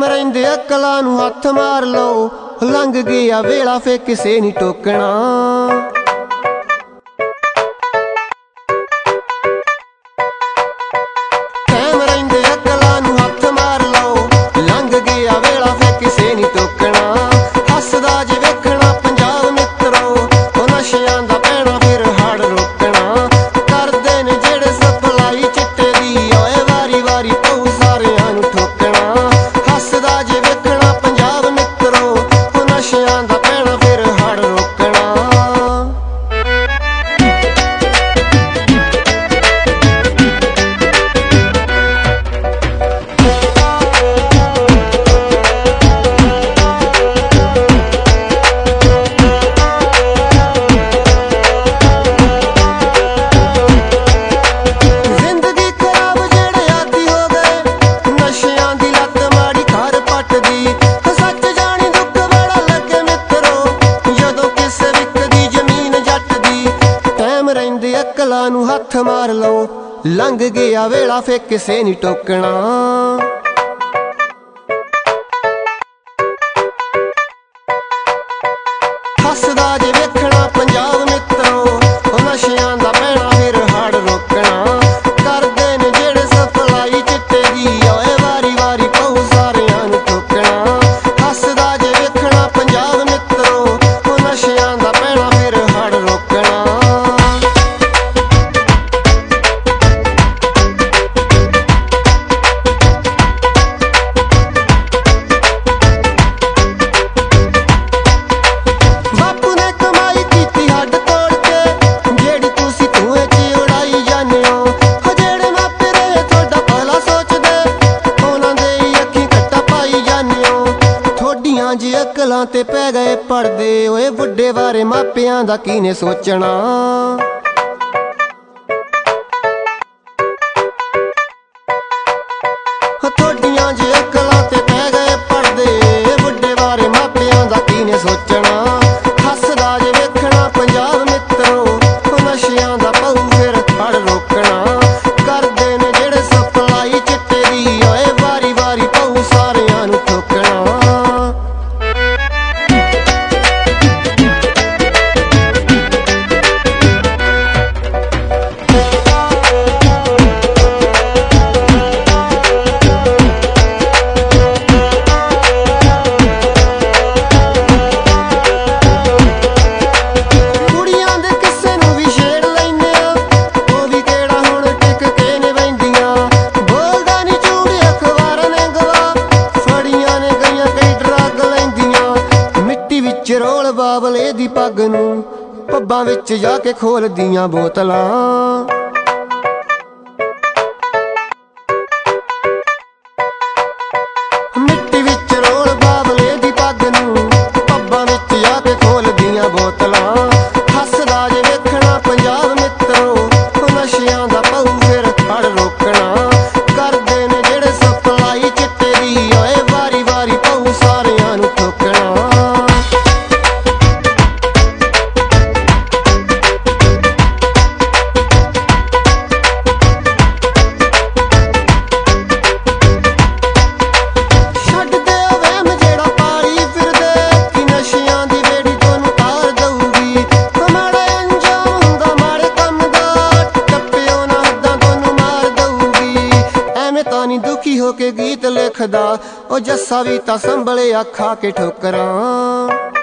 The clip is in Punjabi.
ਟਾਈਮ ਰਹਿੰਦੇ ਅਕਲਾਂ ਨੂੰ ਹੱਥ ਮਾਰ ਲਓ, ਲੰਘ ਗਿਆ ਵੇਲਾ ਫੇ ਕਿਸੇ ਨਹੀਂ ਟੋਕਣਾ। ਟਾਈਮ ਰਹਿੰਦੇ ਅਕਲਾਂ ਨੂੰ ਹੱਥ ਮਾਰ ਲਓ, ਲੰਘ ਗਿਆ ਵੇਲਾ ਫੇ ਕਿਸੇ ਨਹੀਂ ਟੋਕਣਾ। ਹੱਸਦਾ ਜੇ ਵੇਖਣਾ ਪੰਜਾਬ ਮਿੱਤਰੋ, ਉਹ ਨਸ਼ਿਆਂ ਦਾ ਪੈਣਾ ਫਿਰ ਹੜ ਰੋਕਣਾ। ਕਰਦੇ ਨੇ ਜਿਹੜੇ ਸਪਲਾਈ ਚਿੱਟੇ ਦੀ, ਓਏ ਵਾਰੀ ਵਾਰੀ ਪਊ ਸਾਰਿਆਂ ਨੂੰ ਠੋਕਣਾ। ਹੱਸਦਾ ਜੇ ਵੇਖਣਾ ਪੰਜਾਬ ਮਿੱਤਰੋ, ਉਹ ਨਸ਼ਿਆਂ ਦਾ ਪੈਣਾ ਫਿਰ ਹੜ ਰੋਕਣਾ। ਅਕਲਾਂ ਨੂੰ ਹੱਥ ਮਾਰ ਲਓ, ਲੰਘ ਗਿਆ ਵੇਲਾ ਫੇ ਕਿਸੇ ਨਹੀਂ ਟੋਕਣਾ। ਹੱਸਦਾ ਜੇ ਵੇਖਣਾ ਪੰਜਾਬ ਮਿੱਤਰੋ, ਉਹ ਨਸ਼ਿਆਂ ਦਾ ਪੈਣਾ ਫਿਰ ਹੜ ਰੋਕਣਾ। ਕਰਦੇ ਨੇ ਜਿਹੜੇ ਸਪਲਾਈ ਚਿੱਟੇ ਦੀ, ਓਏ ਵਾਰੀ ਵਾਰੀ ਪਊ ਸਾਰਿਆਂ ਨੂੰ ਠੋਕਣਾ। ਹੱਸਦਾ ਜੇ ਵੇਖਣਾ ਪੰਜਾਬ ਮਿੱਤਰੋ, ਉਹ ਨਸ਼ਿਆਂ ਦਾ ਪੈਣਾ ਫਿਰ ਹੜ ਰੋਕਣਾ। ਜੇ ਅਕਲਾਂ ਤੇ ਪੈ ਗਏ ਪੜਦੇ, ਓਏ ਬੁੱਢੇ ਬਾਰੇ ਮਾਪਿਆਂ ਦਾ ਕੀਨੇ ਸੋਚਣਾ। ਥੋਡੀਆਂ ਜੇ ਅਕਲਾਂ ਤੇ ਪੈ ਗਏ ਪੜਦੇ, ਬੁੱਢੇ ਬਾਰੇ ਮਾਪਿਆਂ ਦਾ ਕੀਨੇ ਸੋਚਣਾ। ਹੱਸਦਾ ਜੇ ਵੇਖਣਾ ਪੰਜਾਬ ਮਿੱਤਰੋ, ਉਹ ਨਸ਼ਿਆਂ ਦਾ ਪਊ ਫਿਰ ਹੜ ਰੋਕਣਾ। ਕਰਦੇ ਨੇ ਜਿਹੜੇ ਸਪਲਾਈ ਚਿੱਟੇ ਦੀ, ਓਏ ਵਾਰੀ ਵਾਰੀ ਪਊ ਸਾਰਿਆਂ ਨੂੰ ਠੋਕਣਾ। ਰੋਲ ਬਾਬਲੇ ਦੀ ਪੱਗ ਨੂੰ, ਪੱਬਾਂ ਵਿੱਚ ਜਾ ਕੇ ਖੋਲਦੀਆਂ ਬੋਤਲਾਂ। ਮਿੱਟੀ ਵਿੱਚ ਰੋਲ ਬਾਬਲੇ ਦੀ ਪੱਗ ਨੂੰ, ਪੱਬਾਂ ਵਿੱਚ ਜਾ ਕੇ ਖੋਲਦੀਆਂ ਬੋਤਲਾਂ। ਹੱਸਦਾ ਜੇ ਵੇਖਣਾ ਪੰਜਾਬ ਮਿੱਤਰੋ, ਉਹ ਨਸ਼ਿਆਂ ਦਾ ਪਊ ਫਿਰ ਹੜ ਰੋਕਣਾ। ਕਰਦੇ ਨੇ ਜਿਹੜੇ ਸਪਲਾਈ ਚਿੱਟੇ ਦੀ, ਓਏ ਵਾਰੀ ਵਾਰੀ ਪਊ ਸਾਰਿਆਂ ਨੂੰ ਠੋਕਣਾ। ਦੁਖੀ ਹੋ ਕੇ ਗੀਤ ਲਿਖਦਾ, ਉਹ ਜੱਸਾ ਵੀ ਤਾਂ ਸੰਭਲੇ ਖਾ ਕੇ ਠੋਕਰਾਂ।